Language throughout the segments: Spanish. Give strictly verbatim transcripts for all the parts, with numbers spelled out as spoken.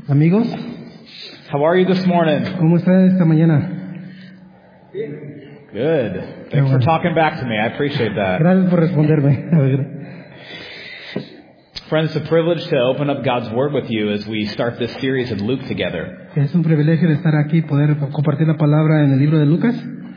Amigos, How are you this morning? ¿cómo están esta mañana? Good. Thanks for talking back to me. I appreciate that. Gracias por responderme. Friends, it's a privilege to open up God's Word with you as we start this series in Luke together. Es un privilegio de estar aquí, poder compartir la palabra en el libro de Lucas.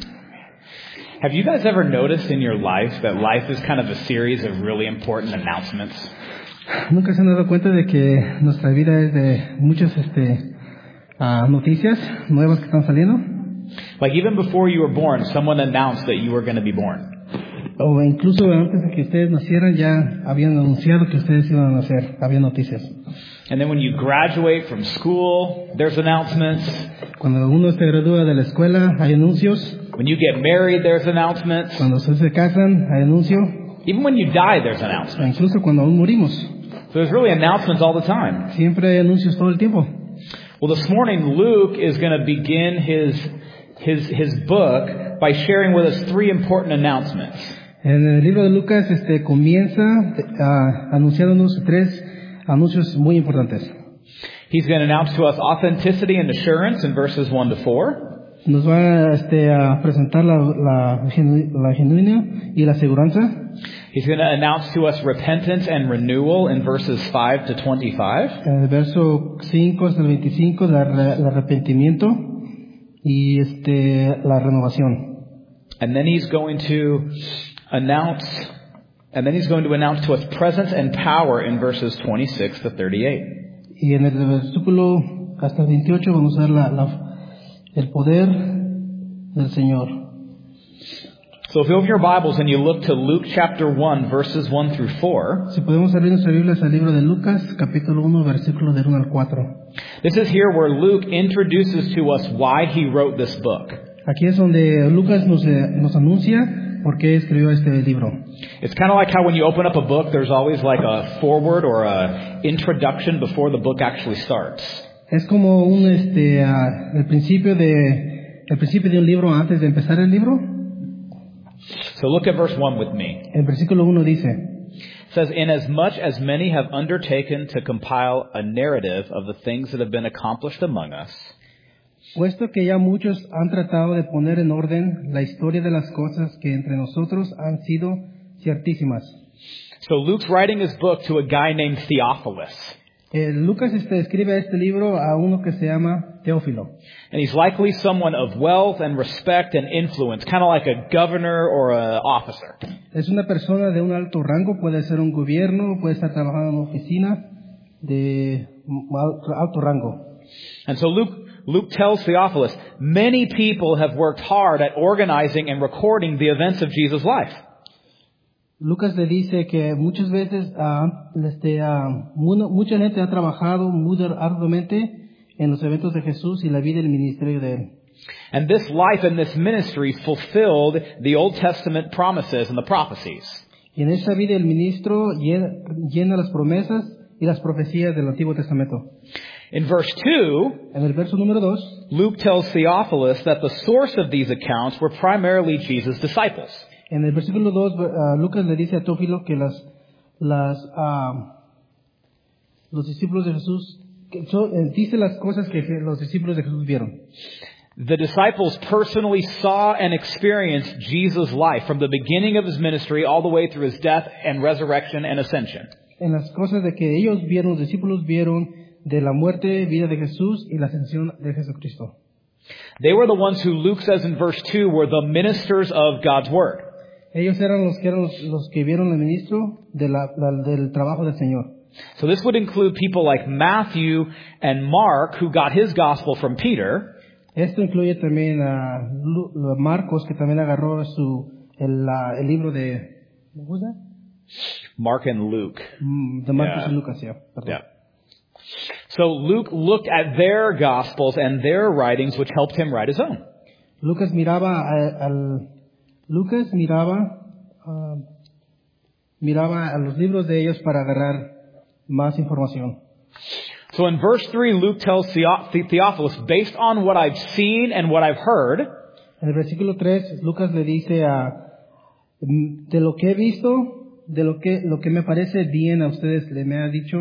Have you guys ever noticed in your life that life is kind of a series of really important announcements? ¿Nunca se han dado cuenta de que nuestra vida es de muchas este, uh, noticias nuevas que están saliendo? Like even before you were born, someone announced that you were going to be born. O incluso antes de que ustedes nacieran ya habían anunciado que ustedes iban a nacer, había noticias. And then when you graduate from school, there's announcements. Cuando uno se gradúa de la escuela hay anuncios. When you get married, there's announcements. Cuando ustedes se casan hay anuncio. Even when you die, there's announcements. Incluso cuando aún morimos. So there's really announcements all the time. Siempre hay anuncios todo el tiempo. Well, this morning, Luke is going to begin his, his, his book by sharing with us three important announcements. En el libro de Lucas este, comienza uh, anunciándonos tres anuncios muy importantes. He's going to announce to us authenticity and assurance in verses one to four. Nos va este, a presentar la, la, la genuina y la aseguranza. He's going to announce to us repentance and renewal in verses five to twenty-five. En el verso cinco hasta el veinticinco, la, el arrepentimiento y este, la renovación. And then he's going to announce, and then he's going to announce to us presence and power in verses twenty-six to thirty-eight. Y en el versículo hasta el veintiocho vamos a ver la, la, el poder del Señor. So if you open your Bibles and you look to Luke chapter one, verses one through four. Si podemos abrir nuestra Biblia al libro de Lucas, capítulo uno, versículo del uno al cuatro. This is here where Luke introduces to us why he wrote this book. Aquí es donde Lucas nos, nos anuncia por qué escribió este libro. It's kind of like how when you open up a book, there's always like a foreword or a introduction before the book actually starts. Es como un este uh, el principio de el principio de un libro antes de empezar el libro. So look at verse one with me. El versículo uno dice, it says, "Inasmuch as many have undertaken to compile a narrative of the things that have been accomplished among us, puesto que ya muchos han tratado de poner en orden la historia de las cosas que entre nosotros han sido ciertísimas." So Luke's writing his book to a guy named Theophilus. Eh, Lucas este, escribe este libro a uno que se llama Teófilo. And he's likely someone of wealth and respect and influence, kind of like a governor or an officer. Es una persona de un alto rango, puede ser un gobierno, puede estar trabajando en una oficina de alto rango. And so Luke, Luke tells Theophilus, many people have worked hard at organizing and recording the events of Jesus' life. Lucas le dice que muchas veces uh, este, uh, mucha gente ha trabajado muy arduamente en los eventos de Jesús y la vida y el ministerio de él. And this life and this ministry fulfilled the Old Testament promises and the prophecies. Y en esa vida el ministro llena, llena las promesas y las profecías del Antiguo Testamento. In verse two, en el verso número dos, Luke tells Theophilus that the source of these accounts were primarily Jesus' disciples. En el versículo dos, uh, Lucas le dice a Teófilo que las, las, uh, los discípulos de Jesús, que son, eh, dice las cosas que los discípulos de Jesús vieron. The disciples personally saw and experienced Jesus' life from the beginning of his ministry all the way through his death and resurrection and ascension. En las cosas de que ellos vieron, los discípulos vieron de la muerte, vida de Jesús y la ascensión de Jesucristo. They were the ones who Luke says in verse two were the ministers of God's word. Ellos eran los que eran los, los que vieron el ministro de la, la, del trabajo del Señor. So this would include people like Matthew and Mark, who got his gospel from Peter. Esto incluye también a uh, Marcos, que también agarró su el, uh, el libro de ¿cómo se llama? Mark and Luke. Mm, de Marcos yeah. y Lucas, yeah. Perdón. Yeah. So Luke looked at their gospels and their writings, which helped him write his own. Lucas miraba a, al Lucas miraba uh, miraba a los libros de ellos para agarrar más información. So in verse three, Luke tells Theophilus, based on what I've seen and what I've heard, en el versículo tres, Lucas le dice a de lo que he visto, de lo que lo que me parece bien a ustedes le me ha dicho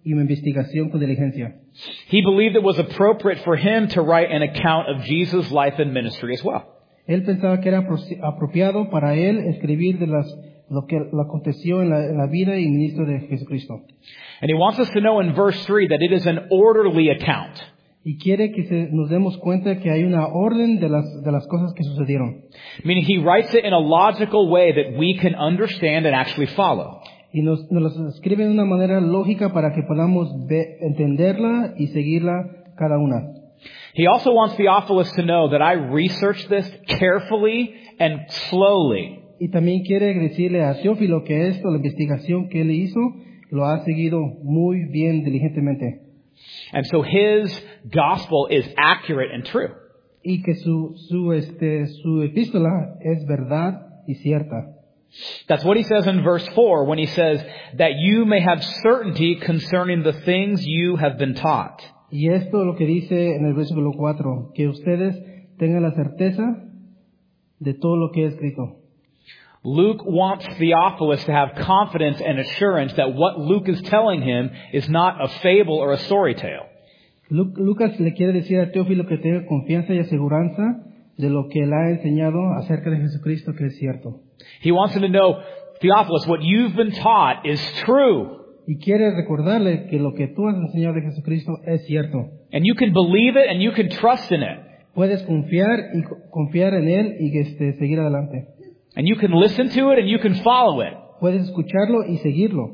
y mi investigación con diligencia. He believed it was appropriate for him to write an account of Jesus' life and ministry as well. Él pensaba que era apropiado para él escribir de las, lo que lo aconteció en la, en la vida y ministro de Jesucristo. And he wants us to know in verse three that it is an orderly account. Y quiere que se, nos demos cuenta que hay una orden de las, de las cosas que sucedieron. Meaning he writes it in a logical way that we can understand and actually follow. Y nos, nos las escribe de una manera lógica para que podamos ve, entenderla y seguirla cada una. He also wants Theophilus to know that I researched this carefully and slowly. Y también quiere decirle a Teófilo que esto, la investigación que él hizo, lo ha seguido muy bien diligentemente. And so his gospel is accurate and true. Y que su, su, este, su epístola es verdad y cierta. That's what he says in verse four when he says that you may have certainty concerning the things you have been taught. Y esto es lo que dice en el versículo cuatro, que ustedes tengan la certeza de todo lo que he escrito. Luke wants Theophilus to have confidence and assurance that what Luke is telling him is not a fable or a story tale. Lucas le quiere decir a Teófilo que tenga confianza y aseguranza de lo que él ha enseñado acerca de Jesucristo, que es cierto. He wants him to know, Theophilus, what you've been taught is true. Y quiere recordarle que lo que tú has enseñado de Jesucristo es cierto. And you can believe it and you can trust in it. Puedes confiar y confiar en él y este, seguir adelante. And you can listen to it and you can follow it. Puedes escucharlo y seguirlo.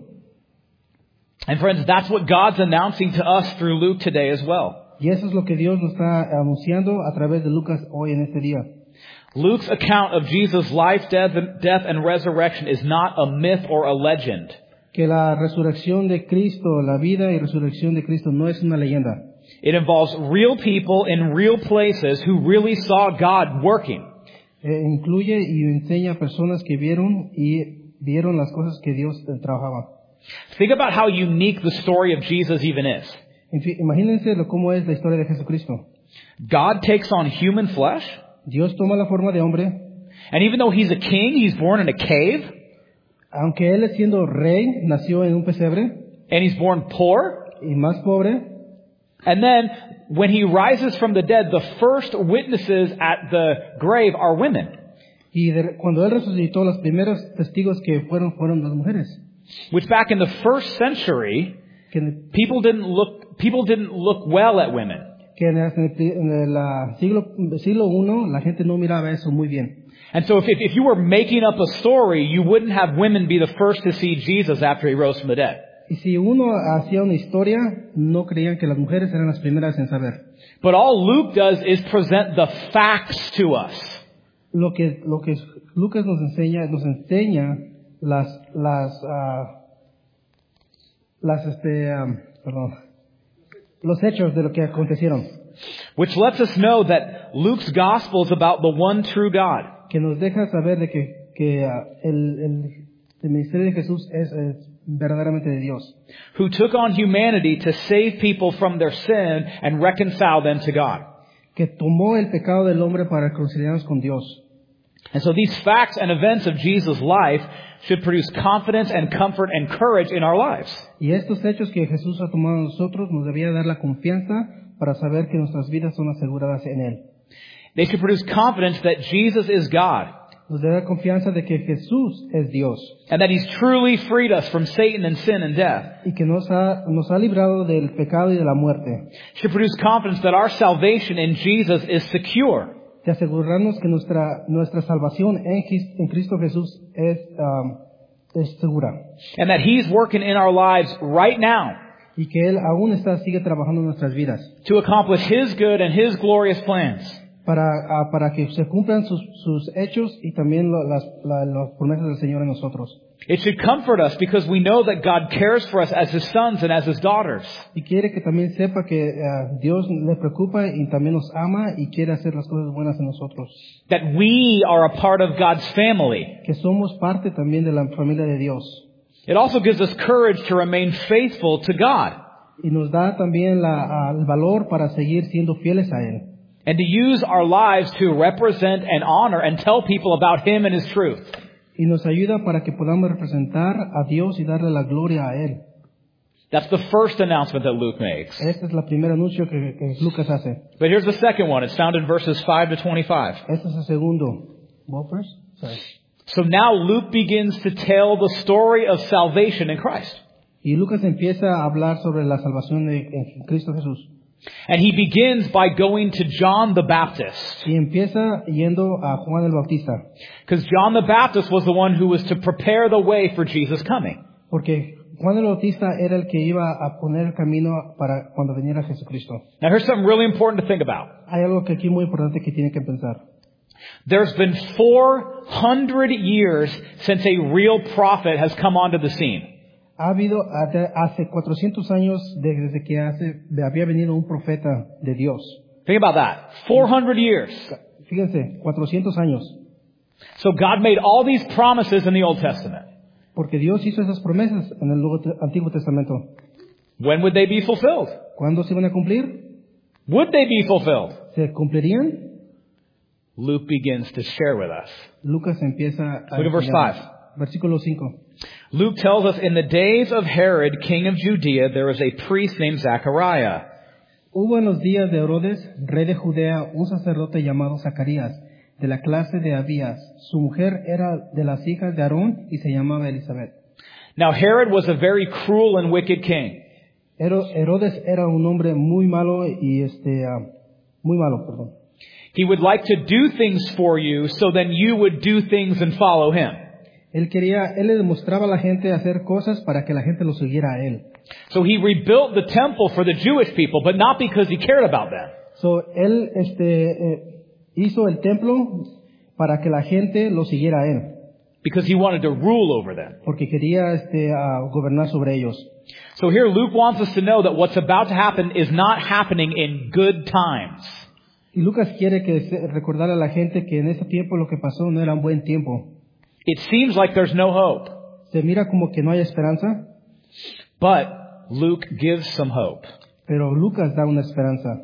And friends, that's what God's announcing to us through Luke today as well. Y eso es lo que Dios nos está anunciando a través de Lucas hoy en este día. Luke's account of Jesus' life, death, death and resurrection is not a myth or a legend. Que la resurrección de Cristo, la vida y resurrección de Cristo no es una leyenda. It involves real people in real places who really saw God working. Eh, incluye y enseña a personas que vieron y vieron las cosas que Dios eh, trabajaba. Think about how unique the story of Jesus even is. En fin, imagínense lo, cómo es la historia de Jesucristo. God takes on human flesh. Dios toma la forma de hombre. And even though he's a king, he's born in a cave. Aunque él siendo rey, nació en un pesebre. And he's born poor. Y más pobre. And then, when he rises from the dead, the first witnesses at the grave are women. Y de, cuando él resucitó, los primeros testigos que fueron fueron las mujeres. Which back in the first century, people didn't look people didn't look well at women. Que en el, en el uh, siglo siglo I la gente no miraba eso muy bien. And so if, if if you were making up a story, you wouldn't have women be the first to see Jesus after he rose from the dead. Y si uno hacía una historia, no creían que las mujeres eran las primeras en saber. But all Luke does is present the facts to us. Lo que lo que Lucas nos enseña, nos enseña las las uh, las este um, perdón, los hechos de lo que acontecieron. Which lets us know that Luke's gospel is about the one true God. Que nos deja saber de que que uh, el, el el ministerio de Jesús es, es verdaderamente de Dios. Who took on humanity to save people from their sin and reconcile them to God. Que tomó el pecado del hombre para reconciliarnos con Dios. And so these facts and events of Jesus' life should produce confidence and comfort and courage in our lives. Y estos hechos que Jesús ha tomado a nosotros nos debía dar la confianza para saber que nuestras vidas son aseguradas en él. They should produce confidence that Jesus is God. Nos debe dar confianza de que Jesús es Dios. And that He's truly freed us from Satan and sin and death. Y que nos ha, nos ha librado del pecado y de la muerte. Should produce confidence that our salvation in Jesus is secure. De asegurarnos que nuestra nuestra salvación en, en Cristo Jesús es, um, es segura. And that He's working in our lives right now. Y que Él aún está, sigue trabajando en nuestras vidas. To accomplish His good and His glorious plans. Para, uh, para que se cumplan sus, sus hechos y también lo, las, la, las promesas del Señor en nosotros. It should comfort us because we know that God cares for us as His sons and as His daughters. Y quiere que también sepa que uh, Dios le preocupa y también nos ama y quiere hacer las cosas buenas en nosotros. That we are a part of God's family. Que somos parte también de la familia de Dios. It also gives us courage to remain faithful to God. Y nos da también la, uh, el valor para seguir siendo fieles a Él. And to use our lives to represent and honor and tell people about Him and His truth. Y nos ayuda para que podamos representar a Dios y darle la gloria a Él. That's the first announcement that Luke makes. Este es el primer anuncio que, que Lucas hace. But here's the second one. It's found in verses five to twenty-five. Este es el segundo. What first? Sorry. So now Luke begins to tell the story of salvation in Christ. Y Lucas empieza a hablar sobre la salvación de, en Cristo Jesús. And he begins by going to John the Baptist. Y empieza yendo a Juan el Bautista. Because John the Baptist was the one who was to prepare the way for Jesus' coming. Porque Juan el Bautista era el que iba a poner el camino para cuando viniera Jesucristo. Now here's something really important to think about. Hay algo que aquí muy importante que tienen que pensar. There's been four hundred years since a real prophet has come onto the scene. Ha habido hace cuatrocientos años desde que hace, había venido un profeta de Dios. Think about that. four hundred years. Fíjense, cuatrocientos años. So God made all these promises in the Old Testament. Porque Dios hizo esas promesas en el Nuevo, Antiguo Testamento. When would they be fulfilled? ¿Cuándo se iban a cumplir? Would they be fulfilled? ¿Se cumplirían? Luke begins to share with us. Lucas empieza a Look at verse five. Versículo cinco. Luke tells us, in the days of Herod, king of Judea, there was a priest named Zachariah. Hubo en los días de Herodes, rey de Judea, un sacerdote llamado Zacarías, de la clase de Abías. Su mujer era de las hijas de Aarón y se llamaba Elizabeth. Now Herod was a very cruel and wicked king. Herodes era un hombre muy malo y este uh, muy malo, perdón. He would like to do things for you so then you would do things and follow him. Él quería, él le demostraba a la gente hacer cosas para que la gente lo siguiera a él. So he rebuilt the temple for the Jewish people, but not because he cared about them. So él este eh, hizo el templo para que la gente lo siguiera a él. Because he wanted to rule over them. Porque quería este uh, gobernar sobre ellos. So here Luke wants us to know that what's about to happen is not happening in good times. Y Lucas quiere que se, recordar a la gente que en ese tiempo lo que pasó no era un buen tiempo. It seems like there's no hope. Se mira como que no hay esperanza. But Luke gives some hope. Pero Lucas da una esperanza.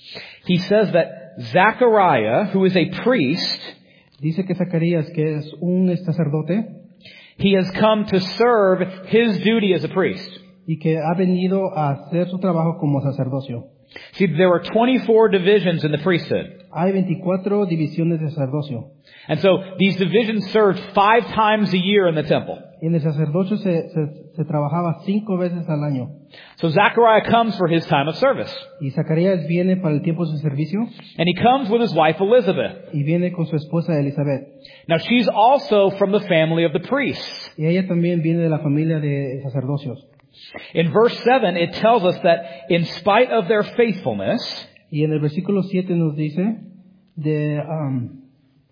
He says that Zachariah, who is a priest, dice que Zacarías, que es un sacerdote, he has come to serve his duty as a priest. Y que ha venido a hacer su trabajo como sacerdocio. See, there were twenty-four divisions in the priesthood. Hay veinticuatro divisiones de sacerdocio. And so these divisions served five times a year in the temple. Y en el sacerdocio se, se, se trabajaba cinco veces al año. So Zachariah comes for his time of service. Y Zacarías viene para el tiempo de su servicio. And he comes with his wife Elizabeth. Y viene con su esposa Elizabeth. Now she's also from the family of the priests. Y ella también viene de la familia de sacerdocios. In verse seven, it tells us that in spite of their faithfulness, y en el versículo siete nos dice, de, um,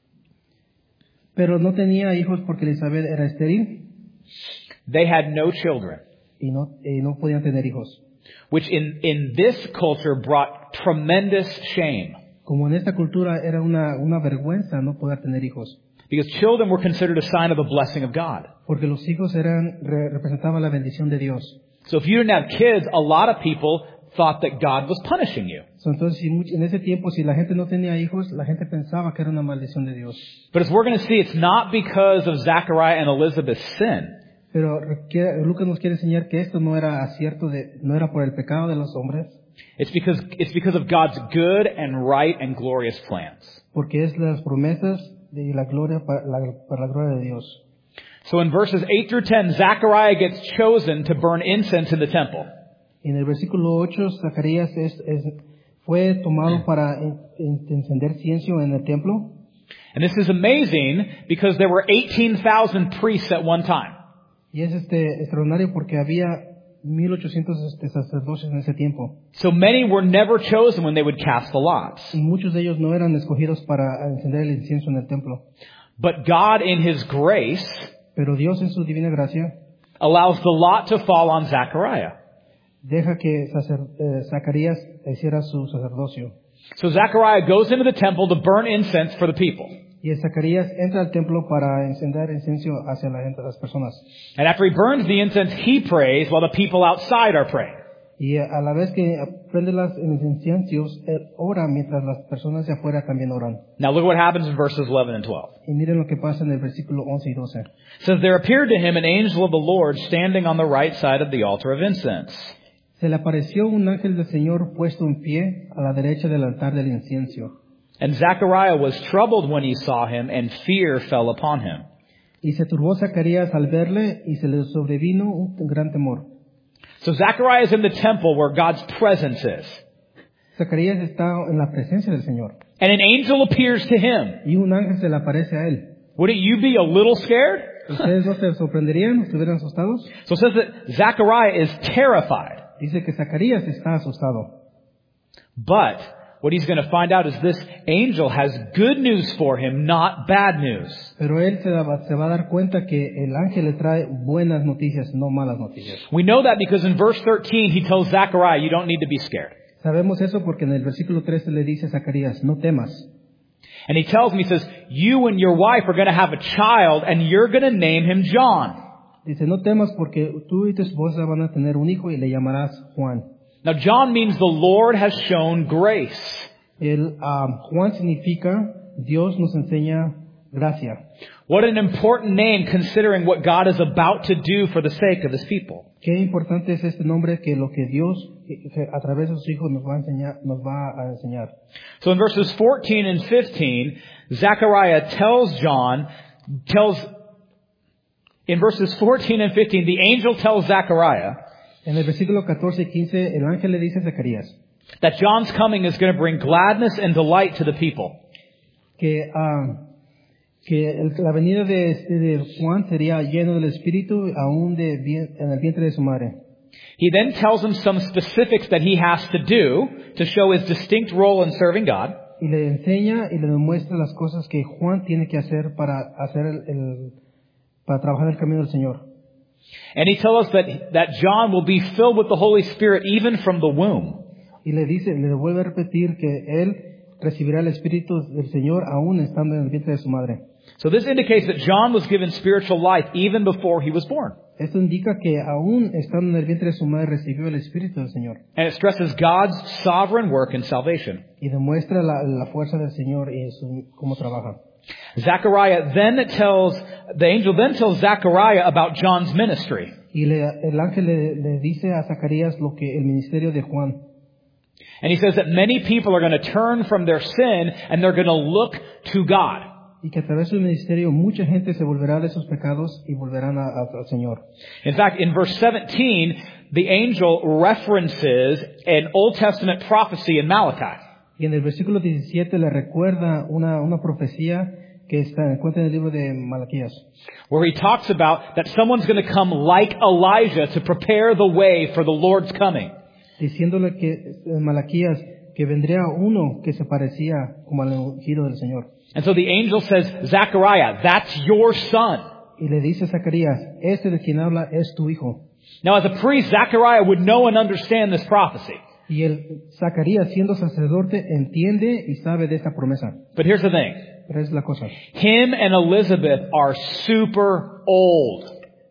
pero no tenía hijos porque Elizabeth era estéril. They had no children. Y no, y no podían tener hijos. Which in, in this culture brought tremendous shame. Como en esta cultura era una, una vergüenza no poder tener hijos. Because children were considered a sign of the blessing of God. Porque los hijos eran, re, representaban la bendición de Dios. So if you didn't have kids, a lot of people thought that God was punishing you. So, entonces, si, en ese tiempo, si la gente no tenía hijos, la gente pensaba que era una maldición de Dios. But as we're going to see, it's not because of Zachariah and Elizabeth's sin. Pero Lucas nos quiere enseñar que esto no era acierto de, no era por el pecado de los hombres. It's because, it's because of God's good and right and glorious plans. Porque es las promesas de la gloria para la, para la gloria de Dios. So in verses eight through ten, Zachariah gets chosen to burn incense in the temple. En el versículo ocho, Zacarías es, es, fue tomado para en, en, encender incienso en el templo. And this is amazing because there were eighteen thousand priests at one time. Y es este extraordinario porque había mil ochocientos este, sacerdotes en ese tiempo. So many were never chosen when they would cast the lots. Y muchos de ellos no eran escogidos para encender el incienso en el templo. But God in His grace, pero Dios en su divina gracia, allows the lot to fall on Zachariah. Deja que sacer, eh, Zacarías hiciera su sacerdocio. So Zachariah goes into the temple to burn incense for the people. Y Zacarías entra al templo para encender incienso hacia la gente, las personas. And after he burns the incense, he prays while the people outside are praying. Y a la vez que prende los inciensos, él ora mientras las personas de afuera también oran. Now look what happens in verses eleven and twelve. Y miren lo que pasa en el versículo once y doce. It says, there appeared to him an angel of the Lord standing on the right side of the altar of incense. Se le apareció un ángel del Señor puesto en pie a la derecha del altar del incienso. And Zechariah was troubled when he saw him, and fear fell upon him. Y se turbó Zacarías al verle y se le sobrevino un gran temor. So Zechariah is in the temple where God's presence is. Zacarías está en la presencia del Señor. And an angel appears to him. Y un ángel se le aparece a él. Wouldn't you be a little scared? ¿Ustedes no se sorprenderían? ¿Estuvieran asustados? So it says that Zechariah is terrified. Dice que Zacarías está asustado. But what he's going to find out is this angel has good news for him, not bad news. Pero él se va, se va a dar cuenta que el ángel le trae buenas noticias, no malas noticias. We know that because in verse thirteen he tells Zechariah, you don't need to be scared. Sabemos eso porque en el versículo trece le dice a Zacarías, no temas. And he tells him, he says, you and your wife are going to have a child and you're going to name him John. Dice, no temas porque tú y tu esposa van a tener un hijo y le llamarás Juan. Now John means the Lord has shown grace. El um, Juan significa Dios nos enseña gracia. What an important name considering what God is about to do for the sake of his people. Qué importante es este nombre que lo que Dios que a través de sus hijos nos va a enseñar, nos va a enseñar. So in verses fourteen and fifteen, Zechariah tells John, tells, in verses fourteen and fifteen, the angel tells Zechariah, en el versículo catorce y quince, el ángel le dice a Zacarías that John's coming is going to bring gladness and delight to the people. Que, uh, que el, la venida de, de Juan sería lleno del Espíritu aún de, en el vientre de su madre. He then tells him some specifics that he has to do to show his distinct role in serving God. Y le enseña y le demuestra las cosas que Juan tiene que hacer para hacer el, el para trabajar el camino del Señor. And he tells us that, that John will be filled with the Holy Spirit even from the womb. Y le dice, le vuelve a repetir que él recibirá el Espíritu del Señor aún estando en el vientre de su madre. So this indicates that John was given spiritual life even before he was born. Esto indica que aún estando en el vientre de su madre recibió el Espíritu del Señor. And it stresses God's sovereign work in salvation. Y demuestra la, la fuerza del Señor y su, cómo trabaja. Zechariah then tells, the angel then tells Zechariah about John's ministry. Y le, el ángel le, le dice a Zacarías lo que el ministerio de Juan. And he says that many people are going to turn from their sin and they're going to look to God. Y que a través del ministerio mucha gente se volverá de sus pecados y volverán a, a, al Señor. In fact, in verse seventeen, the angel references an Old Testament prophecy in Malachi. Y en el versículo diecisiete le recuerda una, una profecía que está encuentra en el libro de Malaquías. Where he talks about that someone's going to come like Elijah to prepare the way for the Lord's coming. Diciéndole que en Malaquías que vendría uno que se parecía como al ungido del Señor. And so the angel says, Zechariah, that's your son. Y le dice a Zacarías, este de quien habla es tu hijo. Now as a priest, Zechariah would know and understand this prophecy. Y el Zacarías, siendo sacerdote, entiende y sabe de esta promesa. But here's the thing. Pero es la cosa. Him and Elizabeth are super old.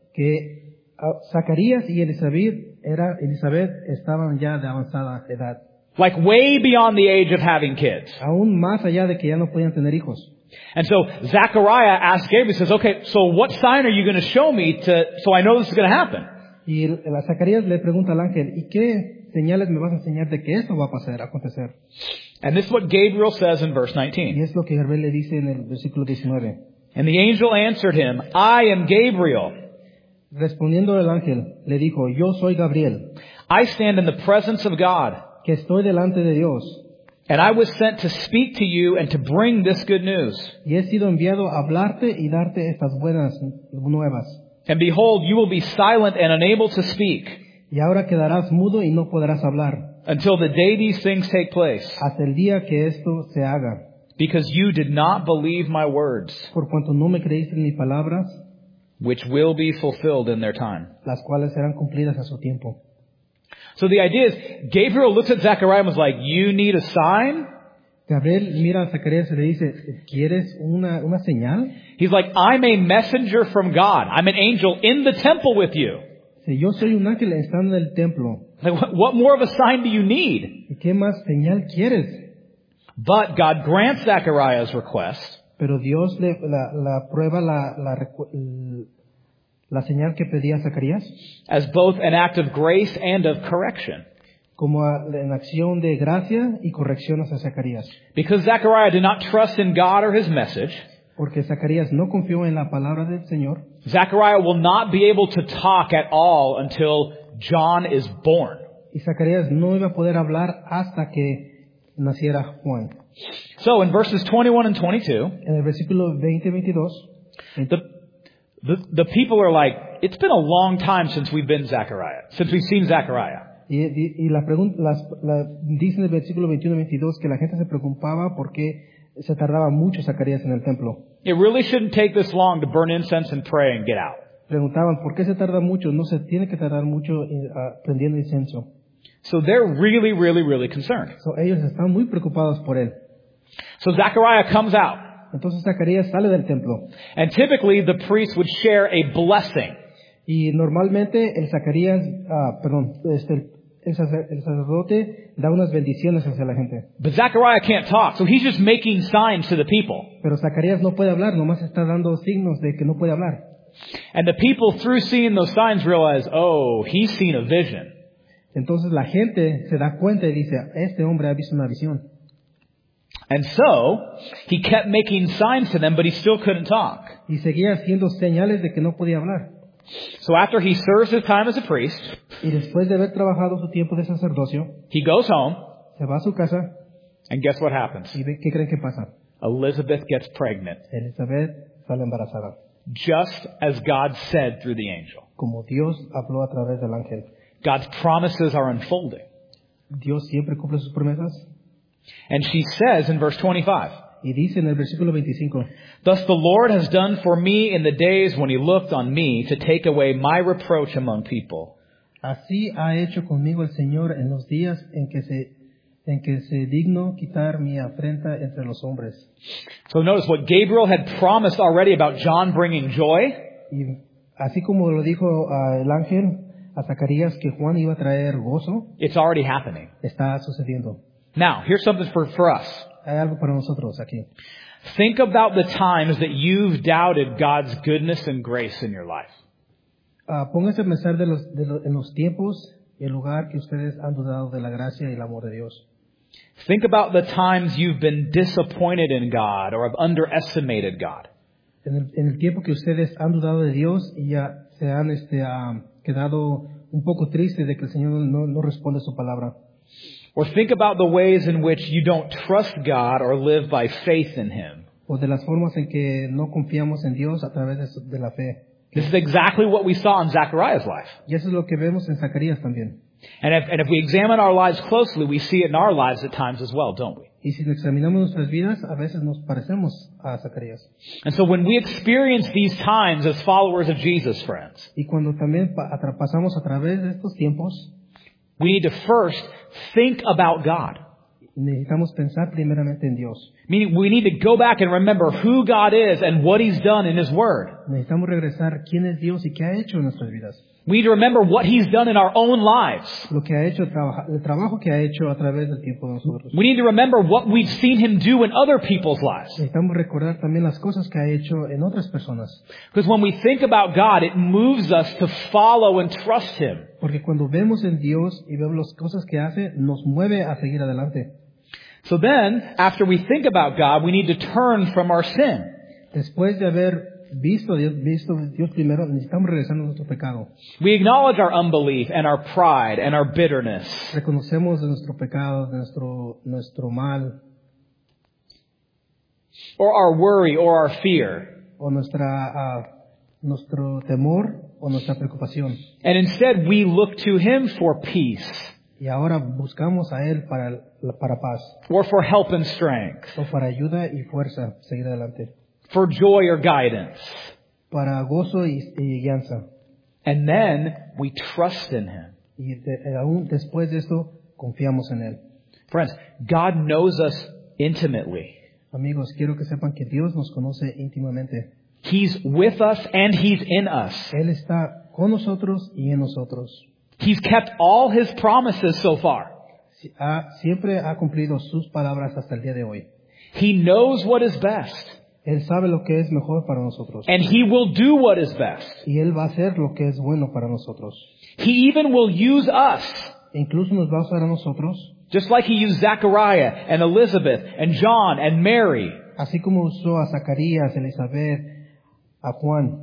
Que uh, Zacarías y Elizabeth, era, Elizabeth estaban ya de avanzada edad. Like way beyond the age of having kids. Aún más allá de que ya no podían tener hijos. And so Zechariah asks Gabriel, says, okay, so what sign are you going to show me to, so I know this is going to happen? Y el, el Zacarías le pregunta al ángel, ¿y qué señales me vas a enseñar de que esto va a pasar, a acontecer? And this is what Gabriel says in verse Y nineteen. es lo que Gabriel le dice en el versículo diecinueve. And the angel answered him, I am Gabriel. Respondiendo el ángel, le dijo, yo soy Gabriel, I stand in the presence of God. que estoy delante de Dios. And I was sent to speak to you and to bring this good news. Y he sido enviado a hablarte y darte estas buenas nuevas. And behold, you will be silent and unable to speak Y ahora quedarás mudo y no podrás hablar, until the day these things take place, hasta el día que esto se haga. because you did not believe my words, Por cuanto no me creíste en mis palabras, which will be fulfilled in their time. las cuales serán cumplidas a su tiempo. So the idea is, Gabriel looks at Zechariah and was like, you need a sign? Gabriel mira a Zacarías y le dice, ¿quieres una, una señal? He's like, I'm a messenger from God. I'm an angel in the temple with you. Si yo soy un ángel estando en el templo, Like, what, what more of a sign do you need? ¿y qué más señal quieres? But God grants Zechariah's request. Pero Dios le la, la prueba la, la, recu- la señal que pedía Zacarías As both an act of grace and of correction. como a- en acción de gracia y corrección hacia Zacarías. Because Zechariah did not trust in God or his message, Porque Zacarías no confió en la palabra del Señor. Zechariah will not be able to talk at all until John is born. Y Zacarías no iba a poder hablar hasta que naciera Juan. So in verses twenty-one and twenty-two, En el versículo veinte y veintidós, the, the, the people are like, it's been a long time since we've been Zechariah, since we've seen Zechariah. y, y, y la pregunta, las, la, dice en el versículo veintiuno y veintidós que la gente se preocupaba porque se tardaba mucho Zacarías en el templo. It really shouldn't take this long to burn incense and pray and get out. Preguntaban, ¿por qué se tarda mucho? No se tiene que tardar mucho eh, ah, prendiendo incenso. So they're really, really, really concerned. So, ellos están muy preocupados por él. So Zechariah comes out. Entonces Zacarías sale del templo. And typically the priest would share a blessing. Y normalmente el Zacarías, ah, perdón, este, el, sacer- el sacerdote da unas bendiciones hacia la gente. But Zechariah can't talk, so he's just making signs to the people. Pero Zacarías no puede hablar, nomás está dando signos de que no puede hablar. And the people, through seeing those signs, realize, oh, he's seen a vision. Entonces la gente se da cuenta y dice, este hombre ha visto una visión. And so, he kept making signs to them, but he still couldn't talk. Y seguía haciendo señales de que no podía hablar. So after he serves his time as a priest, Y después de haber trabajado su tiempo de sacerdocio, he goes home, se va a su casa and guess what happens? y ve, ¿qué creen que pasa? Elizabeth gets pregnant, Elizabeth sale embarazada, just as God said through the angel. como Dios habló a través del ángel. God's promises are unfolding. Dios siempre cumple sus promesas. And she says in verse twenty-five, Y dice en el versículo veinticinco, thus the Lord has done for me in the days when he looked on me to take away my reproach among people. así ha hecho conmigo el Señor en los días en que se, en que se dignó quitar mi afrenta entre los hombres. So notice what Gabriel had promised already about John bringing joy. Y así como lo dijo ah, el ángel a Zacarías que Juan iba a traer gozo, It's already happening. está sucediendo. Now, here's something for, for us. Hay algo para nosotros aquí. Think about the times that you've doubted God's goodness and grace in your life. Ah, póngase a pensar de los, de lo- en los tiempos y el lugar que ustedes han dudado de la gracia y el amor de Dios. Think about the times you've been disappointed in God or have underestimated God. En el, en el tiempo que ustedes han dudado de Dios y ya se han este, ah, quedado un poco tristes de que el Señor no, no responde su palabra. Or think about the ways in which you don't trust God or live by faith in Him. O de las formas en que no confiamos en Dios a través de, su- de la fe. This is exactly what we saw in Zechariah's life. Y eso es lo que vemos en Zacarías también. And if, and if we examine our lives closely, we see it in our lives at times as well, don't we? Y si examinamos nuestras vidas, a veces nos parecemos a Zacarías. And so when we experience these times as followers of Jesus, friends, Y cuando también pa- atra- pasamos a través de estos tiempos, we need to first think about God. necesitamos pensar primeramente en Dios. Meaning we need to go back and remember who God is and what He's done in His Word. Necesitamos regresar quién es Dios y qué ha hecho en nuestras vidas. We need to remember what He's done in our own lives. Lo que ha hecho, trabaja- el trabajo que ha hecho a través del tiempo de nosotros. We need to remember what we've seen Him do in other people's lives. Necesitamos recordar también las cosas que ha hecho en otras personas. Because when we think about God, it moves us to follow and trust Him. Porque cuando vemos en Dios y vemos las cosas que hace, nos mueve a seguir adelante. So then, after we think about God, we need to turn from our sin. Después de haber visto a Dios, visto a Dios primero, necesitamos regresar a nuestro pecado. We acknowledge our unbelief and our pride and our bitterness. Reconocemos de nuestro pecado, de nuestro, nuestro mal, Or our worry or our fear. o nuestra, ah, nuestro temor o nuestra preocupación. And instead, we look to Him for peace. Y ahora buscamos a Él para, para paz, Or for help and strength. o para ayuda y fuerza, seguir adelante, For joy or guidance. para gozo y, y guianza. And then, we trust in Him. Y de- aún después de esto, confiamos en Él. Friends, God knows us intimately. Amigos, quiero que sepan que Dios nos conoce íntimamente. He's with us and He's in us. Él está con nosotros y en nosotros. He's kept all His promises so far. Ha, siempre ha cumplido sus palabras hasta el día de hoy. He knows what is best. Él sabe lo que es mejor para nosotros. And He will do what is best. Y Él va a hacer lo que es bueno para nosotros. He even will use us. E incluso nos va a usar a nosotros. Just like He used Zechariah and Elizabeth and John and Mary. Así como usó a Zacarías, Elizabeth, a Juan.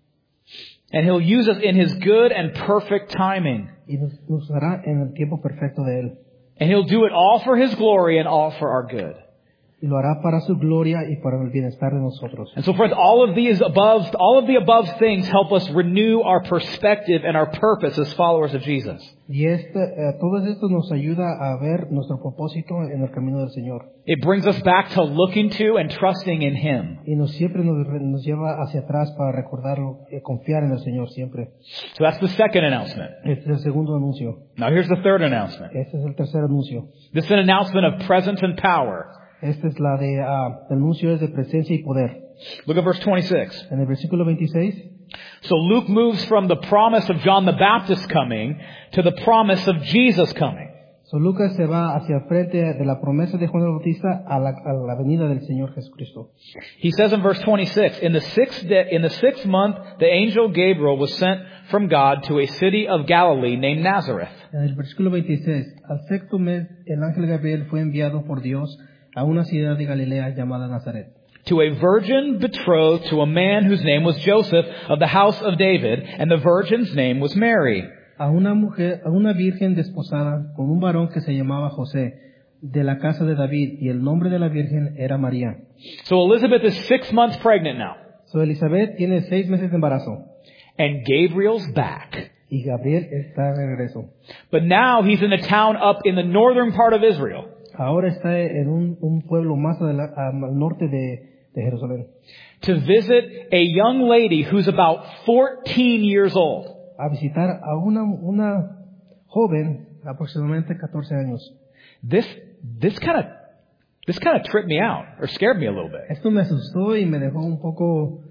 And He'll use us in His good and perfect timing. Y nos usará en el tiempo perfecto de Él. And He'll do it all for His glory and all for our good. Y lo hará para su gloria y para el bienestar de nosotros. And so friends, all of these above, all of the above things help us renew our perspective and our purpose as followers of Jesus. Y este, eh, todo esto nos ayuda a ver nuestro propósito en el camino del Señor. It brings us back to looking to and trusting in Him. Y nos siempre nos, nos lleva hacia atrás para recordarlo, eh, confiar en el Señor siempre. So that's the second announcement. Este es el segundo anuncio. Now here's the third announcement. Este es el tercer anuncio. This is an announcement of presence and power. Esta es la de, uh, el anuncio es de presencia y poder. Look at verse twenty-six. En el versículo veintiséis. So Luke moves from the promise of John the Baptist coming to the promise of Jesus coming. So Lucas se va hacia el frente de la promesa de Juan el Bautista a la, a la venida del Señor Jesucristo. He says in verse twenty-six, in the sixth day, in the sixth month, the angel Gabriel was sent from God to a city of Galilee named Nazareth. En el versículo veintiséis, al sexto mes, el ángel Gabriel fue enviado por Dios a una ciudad de Galilea llamada Nazaret. To a virgin betrothed to a man whose name was Joseph of the house of David, and the virgin's name was Mary. A una mujer, a una virgen desposada con un varón que se llamaba José, de la casa de David, y el nombre de la virgen era María. So Elizabeth is six months pregnant now. So Elizabeth tiene seis meses de embarazo. And Gabriel's back. Y Gabriel está de regreso. But now he's in a town up in the northern part of Israel. Ahora está en un, un pueblo más adela- al norte de, de Jerusalén. To visit a young lady who's about fourteen years old. A visitar a una, una joven, aproximadamente catorce años. This, this kind of, this kind of tripped me out, or scared me a little bit. Esto me asustó y me dejó un poco...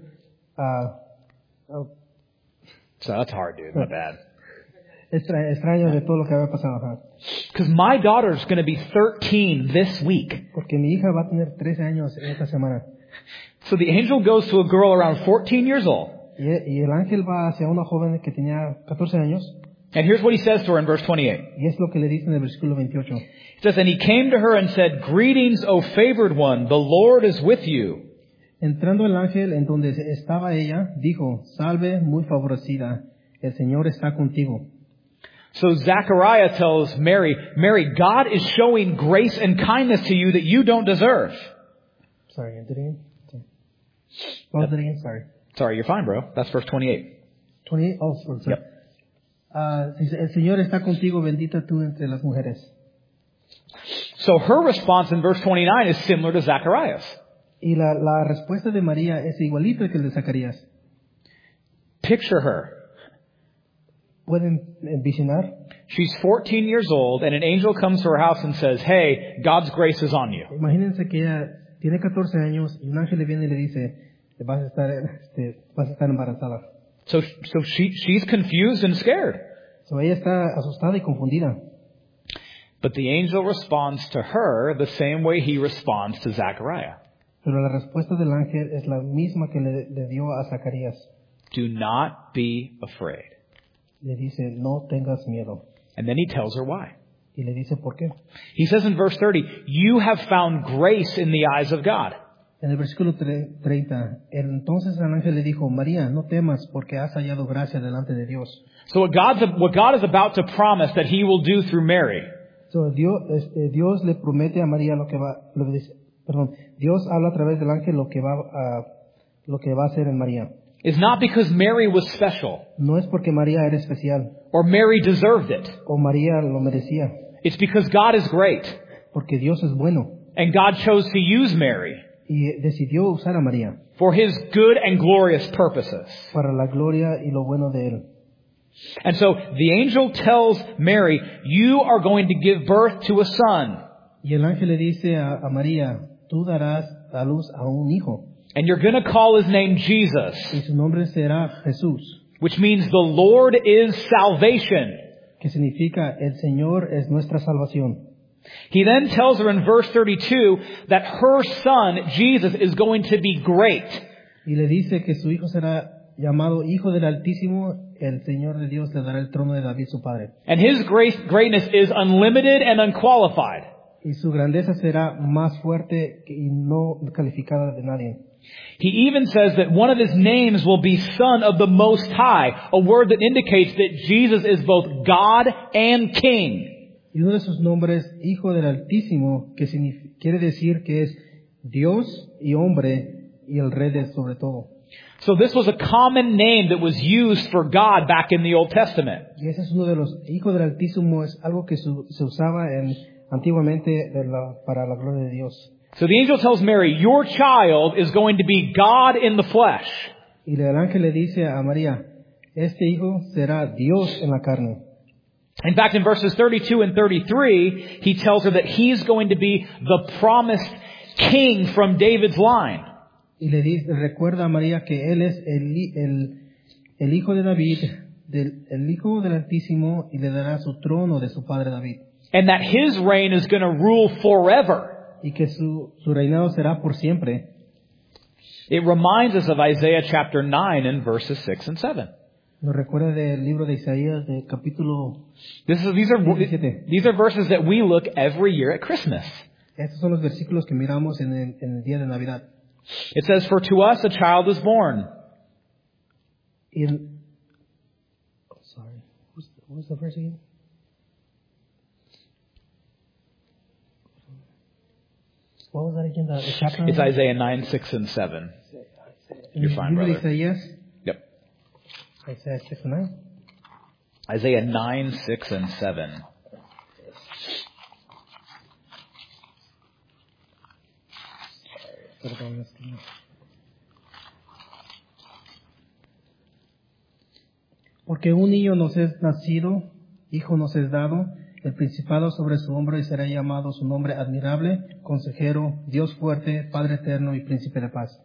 Uh, uh, So that's hard, dude. My bad. extra, extraño de todo lo que había pasado. Because my daughter's going to be thirteen this week. Porque mi hija va a tener trece años en esta semana. So the angel goes to a girl around fourteen years old. Y, y el ángel va hacia una joven que tenía catorce años. And here's what he says to her in verse twenty-eight. Y es lo que le dice en el versículo veintiocho. It says, and he came to her and said, greetings, O favored one, the Lord is with you. Entrando el ángel en donde estaba ella, dijo, salve muy favorecida, el Señor está contigo. So Zechariah tells Mary, Mary, God is showing grace and kindness to you that you don't deserve. Sorry, did it again? Sorry. What was it again? Sorry. Sorry, you're fine, bro. That's verse twenty-eight. twenty-eight? Oh, sorry. Yep. Uh, dice, el Señor está contigo, bendita tú entre las mujeres. So her response in verse twenty-nine is similar to Zechariah's. Y la, la respuesta de María es igualita que el de Zacarías. Picture her. ¿Pueden envisionar? She's fourteen years old and an angel comes to her house and says, hey, God's grace is on you. Imagínense que ella tiene catorce años y un ángel le viene y le dice, vas a estar, este, vas a estar embarazada. So, so she, she's confused and scared. So ella está asustada y confundida. But the angel responds to her the same way he responds to Zechariah. Pero la respuesta del ángel es la misma que le, le dio a Zacarías. Do not be afraid. Le dice, no tengas miedo. And then he tells her why. Y le dice, ¿por qué? He says in verse thirty, you have found grace in the eyes of God. En el versículo treinta, entonces el ángel le dijo, María, no temas porque has hallado gracia delante de Dios. So what, God's, what God is about to promise that he will do through Mary So, Dios, este, Dios le promete a María lo que va, lo que dice, perdón, Dios habla a través del ángel lo que va a, lo que va a hacer en María. is not because Mary was special No es porque María era especial or Mary deserved it. o María lo merecía, It's because God is great porque Dios es bueno and God chose to use Mary y decidió usar a María for his good and glorious purposes. para la gloria y lo bueno de él. And so the angel tells Mary, you are going to give birth to a son Y el ángel le dice a, a María, tú darás a luz a un hijo and you're going to call his name Jesus. y su nombre será Jesús. which means the Lord is salvation. que significa el Señor es nuestra salvación. He then tells her in verse thirty-two that her son, Jesus, is going to be great. Y le dice que su hijo será llamado Hijo del Altísimo, el Señor de Dios le dará el trono de David su padre. And his grace, greatness is unlimited and unqualified. Y su grandeza será más fuerte y no calificada de nadie. He even says that one of his names will be Son of the Most High, a word that indicates that Jesus is both God and King. Y uno de sus nombres, Hijo del Altísimo, que quiere decir que es Dios y hombre y el Rey de sobre todo. So this was a common name that was used for God back in the Old Testament. Y ese es uno de los Hijos del Altísimo, es algo que su, se usaba en, antiguamente de la, para la gloria de Dios. So the angel tells Mary, your child is going to be God in the flesh. Y el ángel le dice a María, este hijo será Dios en la carne. In fact, in verses thirty-two and thirty-three, he tells her that he's going to be the promised king from David's line. Y le dice, recuerda a María que él es el, el, el hijo de David, del, el hijo del Altísimo, y le dará su trono de su padre David. And that his reign is going to rule forever. Y que su, su reinado será por siempre. It reminds us of Isaiah chapter nine and verses six and seven. Nos recuerda del libro de Isaías, del capítulo This is, these are diecisiete. these are verses that we look every year at Christmas. Estos son los versículos que miramos en el, en el día de Navidad. It says, "For to us a child is born." Y el, oh, sorry, what was, the, what was the verse again? What was that again? The, the chapter? It's Isaiah nine, six, and seven. En You're el fine, libro de brother. Isaías, Yep. Isaías six and nine. Isaiah nine, six, and seven. Perdón, es que no. Porque un niño nos es nacido, hijo nos es dado, el principado sobre su hombro y será llamado su nombre admirable, consejero, Dios fuerte, Padre eterno y príncipe de paz.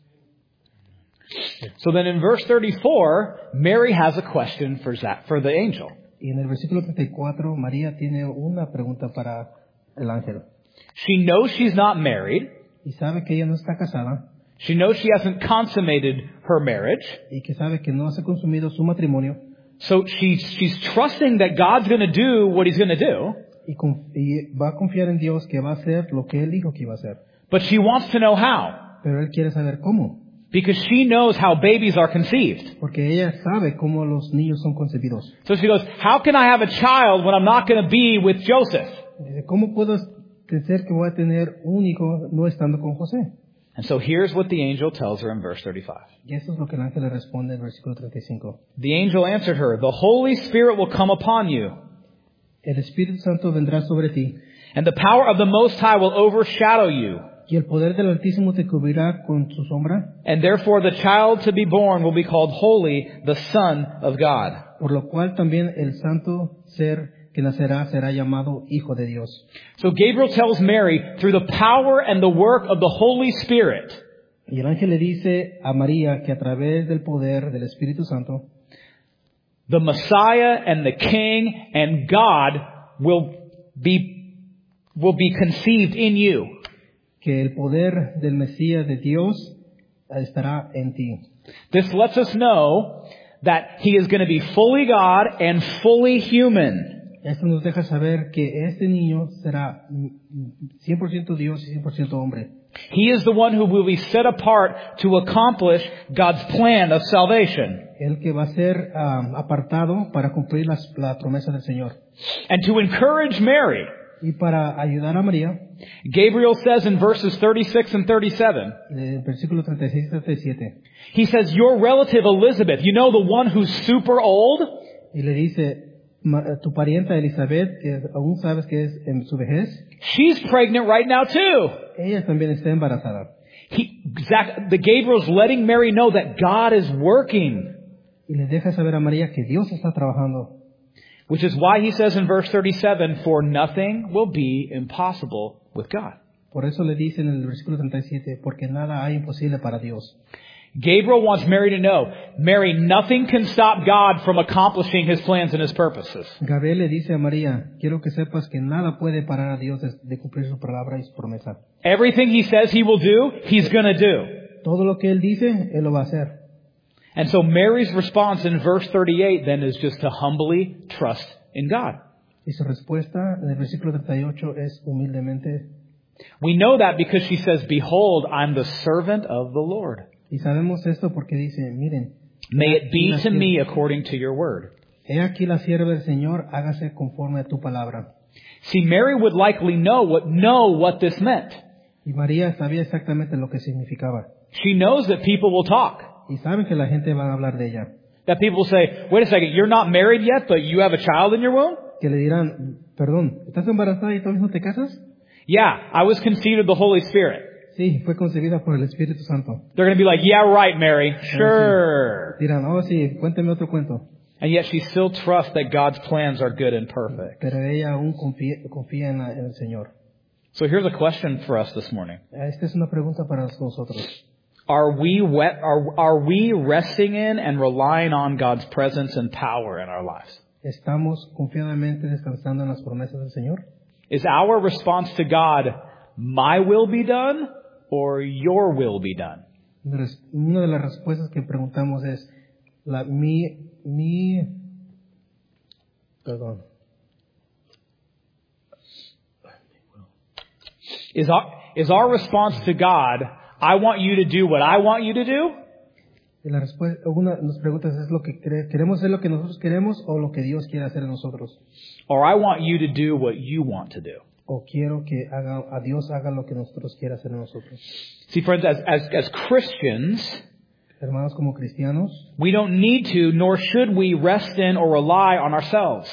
So then in verse thirty-four, Mary has a question for Zach, for the angel. Y en el versículo treinta y cuatro, María tiene una pregunta para el ángel. She knows she's not married. Y sabe que ella no está casada, She knows she hasn't consummated her marriage. y que sabe que no se ha consumido su matrimonio, So she's, she's trusting that God's going to do what he's going to do. y, conf- y va a confiar en Dios que va a hacer lo que él dijo que iba a hacer. But she wants to know how. Pero él quiere saber cómo, Because she knows how babies are conceived. porque ella sabe cómo los niños son concebidos. So she goes, how can I have a child when I'm not going to be with Joseph? Dice, ¿cómo puedo pensar que voy a tener un hijo no estando con José? And so here's what the angel tells her in verse thirty-five. Y eso es lo que el ángel le responde en el versículo treinta y cinco. The angel answered her, the Holy Spirit will come upon you, El Espíritu Santo vendrá sobre ti, and the power of the Most High will overshadow you. y el poder del Altísimo te cubrirá con su sombra, And therefore the child to be born will be called Holy, the Son of God. por lo cual también el santo ser que nacerá será llamado Hijo de Dios. So Gabriel tells Mary, through the power and the work of the Holy Spirit, Y el ángel le dice a María que a través del poder del Espíritu Santo, the Messiah and the King and God will be, will be conceived in you. que el poder del Mesías de Dios estará en ti. This lets us know that he is going to be fully God and fully human. Esto nos deja saber que este niño será cien por ciento Dios y cien por ciento hombre. He is the one who will be set apart to accomplish God's plan of salvation. El que va a ser um, apartado para cumplir las, la promesa del Señor. And to encourage Mary, Y para ayudar a María, Gabriel says in verses thirty-six and thirty-seven, en el versículo treinta y seis y treinta y siete, he says, your relative Elizabeth, you know the one who's super old? y le dice, "Ma- tu parienta Elizabeth, que aún sabes que es en su vejez, She's pregnant right now too. ella también está embarazada. He, Zach, the Gabriel's letting Mary know that God is working. Y le deja saber a María que Dios está trabajando. Which is why he says in verse thirty-seven, for nothing will be impossible with God. Por eso le dice en el versículo treinta y siete, porque nada hay imposible para Dios. Gabriel wants Mary to know, Mary, nothing can stop God from accomplishing His plans and His purposes. Gabriel le dice a María, quiero que sepas que nada puede parar a Dios de, de cumplir su palabra y su promesa. Everything He says He will do, He's going to do. Todo lo que Él dice, Él lo va a hacer. And so Mary's response in verse thirty-eight then is just to humbly trust in God. Y su respuesta en el versículo treinta y ocho es humildemente. We know that because she says, behold, I'm the servant of the Lord. Y sabemos esto porque dice, miren, May it be to me according to your word. he aquí la sierva del Señor, hágase conforme a tu palabra. See, Mary would likely know what, know what this meant. Y María sabía exactamente lo que significaba. She knows that people will talk. Y saben que la gente va a hablar de ella. That people will say, wait a second, you're not married yet, but you have a child in your womb? Que le dirán, perdón, ¿estás embarazada y todavía no te casas? Yeah, I was conceived of the Holy Spirit. Sí, fue concebida por el Espíritu Santo. They're going to be like, yeah, right, Mary. Sure. Dirán, oh sí, cuénteme otro cuento. And yet she still trusts that God's plans are good and perfect. Pero ella aún confía, confía en, la, en el Señor. So here's a question for us this morning. Esta es una pregunta para nosotros. Are we wet, are, are we resting in and relying on God's presence and power in our lives? ¿Estamos confiadamente descansando en las promesas del Señor? Is our response to God, my will be done or your will be done? Una de las respuestas que preguntamos es, la, mi, mi, perdón. Is our, is our response to God, I want you to do what I want you to do? Y la respuesta, una de las preguntas es lo que quere, queremos hacer lo que nosotros queremos o lo que Dios quiere hacer en nosotros. Or I want you to do what you want to do. O quiero que haga, a Dios haga lo que nosotros quiera hacer en nosotros. See, friends, as, as, as Christians, Hermanos, como cristianos, we don't need to, nor should we rest in or rely on ourselves.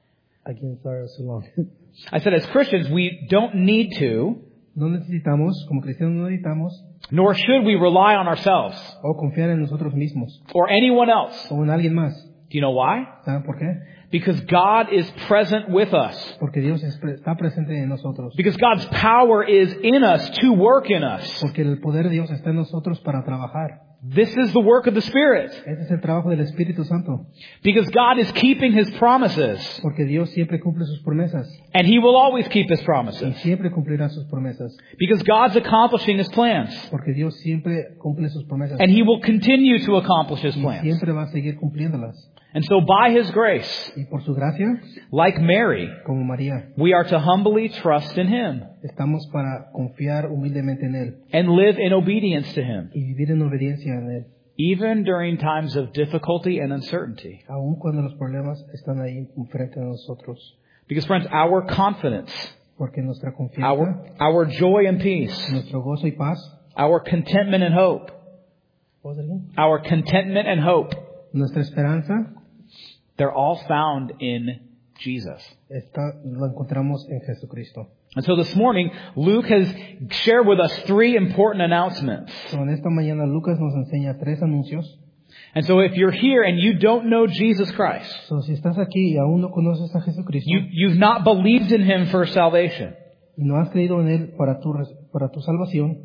I can't start so long. I said, as Christians, we don't need to, No necesitamos, como cristianos no necesitamos, nor should we rely on ourselves o confiar en nosotros mismos, or anyone else. o en alguien más. Do you know why? ¿Saben por qué? Because God is present with us. Porque Dios es pre- está presente en nosotros. Because God's power is in us to work in us. Porque el poder de Dios está en nosotros para trabajar. This is the work of the Spirit. Ese es el trabajo del Espíritu Santo. Because God is keeping His promises. Porque Dios siempre cumple sus promesas. And He will always keep His Y promises. siempre cumplirá sus promesas. Because God's accomplishing His plans. Porque Dios siempre cumple sus promesas. And He will continue to accomplish His Y plans. siempre va a seguir cumpliéndolas. And so by His grace, Y por su gracia, like Mary, como María, we are to humbly trust in Him estamos para confiar humildemente en Él. and live in obedience to Him, Y vivir en obediencia en Él. even during times of difficulty and uncertainty. Aun cuando los problemas están ahí frente a nosotros. Because friends, our confidence, Porque nuestra confianza, our, our joy and peace, nuestro gozo y paz, our contentment and hope, ¿puedo decir bien? our contentment and hope, Nuestra esperanza they're all found in Jesus. está, lo encontramos en Jesucristo. And so this morning, Luke has shared with us three important announcements. So, en esta mañana Lucas nos enseña tres anuncios. And so if you're here and you don't know Jesus Christ, So, si estás aquí y aún no conoces a Jesucristo you, you've not believed in Him for salvation, y no has creído en Él para tu, res- para tu salvación,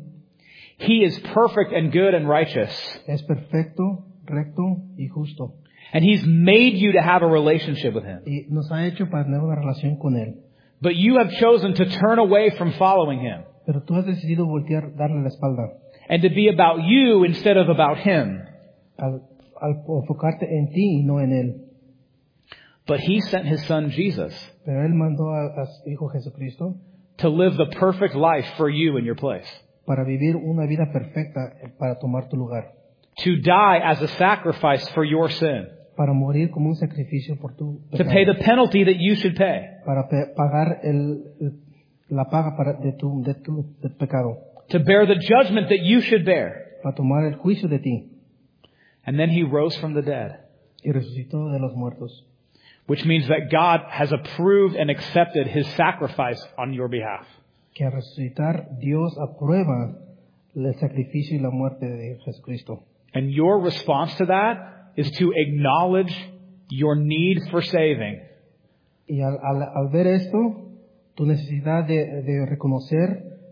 He is perfect and good and righteous. es perfecto, recto y justo. And He's made you to have a relationship with Him. Y nos ha hecho para tener una relación con Él. But you have chosen to turn away from following Him Pero tú has decidido voltear, darle la espalda, and to be about you instead of about Him. al, al enfocarte en ti y no en Él. But He sent His Son Jesus Pero Él mandó a, a su Hijo Jesucristo to live the perfect life for you in your place. para vivir una vida perfecta, para tomar tu lugar, To die as a sacrifice for your sin. para morir como un sacrificio por tu To pecado, pay the penalty that you should pay. para pe- pagar el, el- la paga para, de tu, de tu del pecado, To bear the judgment that you should bear. para tomar el juicio de ti, And then He rose from the dead. y resucitó de los muertos. Which means that God has approved and accepted His sacrifice on your behalf. Que al resucitar Dios aprueba el sacrificio y la muerte de Jesucristo. And your response to that is to acknowledge your need for saving. Y al, al, al ver esto, tu necesidad de, de reconocer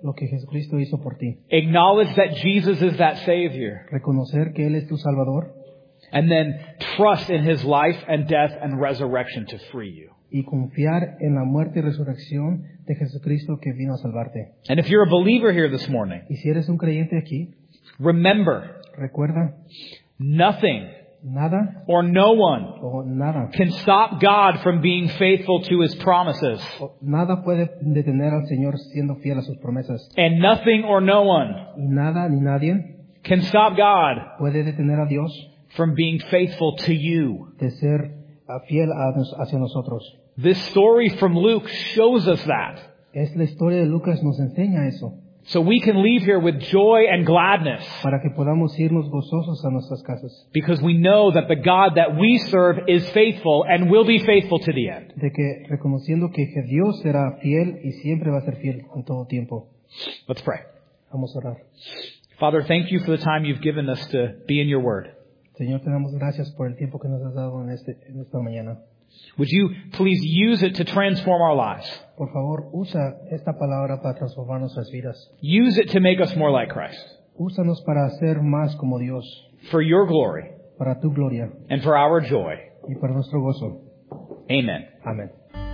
lo que Jesucristo hizo por ti. Acknowledge that Jesus is that Savior. Reconocer que Él es tu Salvador. And then trust in His life and death and resurrection to free you. Y confiar en la muerte y resurrección de Jesucristo que vino a salvarte. And if you're a believer here this morning, Y si eres un creyente aquí, remember, recuerda, nothing nada or no one o nada, can stop God from being faithful to His promises. o nada puede detener al Señor siendo fiel a sus promesas. And nothing or no one Y nada ni nadie can stop God puede detener a Dios from being faithful to you. de ser ah, fiel a nos- hacia nosotros. This story from Luke shows us that. Es la historia de Lucas nos enseña eso, So we can leave here with joy and gladness para que podamos irnos gozosos a nuestras casas, because we know that the God that we serve is faithful and will be faithful to the end. de que reconociendo que que Dios será fiel y siempre va a ser fiel en todo tiempo. Let's pray. Vamos a orar. Father, thank you for the time you've given us to be in your word. Señor, te damos gracias por el tiempo que nos has dado en, este, en esta mañana. Would you please use it to transform our lives? Por favor, usa esta palabra para transformar nuestras vidas. Use it to make us more like Christ. Úsanos para ser más como Dios, For your glory para tu gloria and for our joy. y para nuestro gozo. Amen. Amén.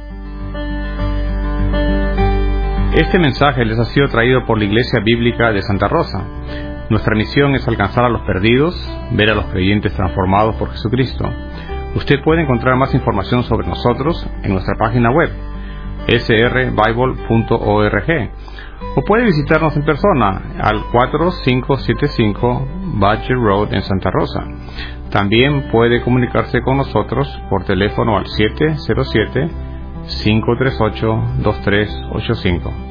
Este mensaje les ha sido traído por la Iglesia Bíblica de Santa Rosa. Nuestra misión es alcanzar a los perdidos, ver a los creyentes transformados por Jesucristo. Usted puede encontrar más información sobre nosotros en nuestra página web, s r bible punto org, o puede visitarnos en persona al cuatro cinco siete cinco Badger Road en Santa Rosa. También puede comunicarse con nosotros por teléfono al siete cero siete, cinco tres ocho, dos tres ocho cinco.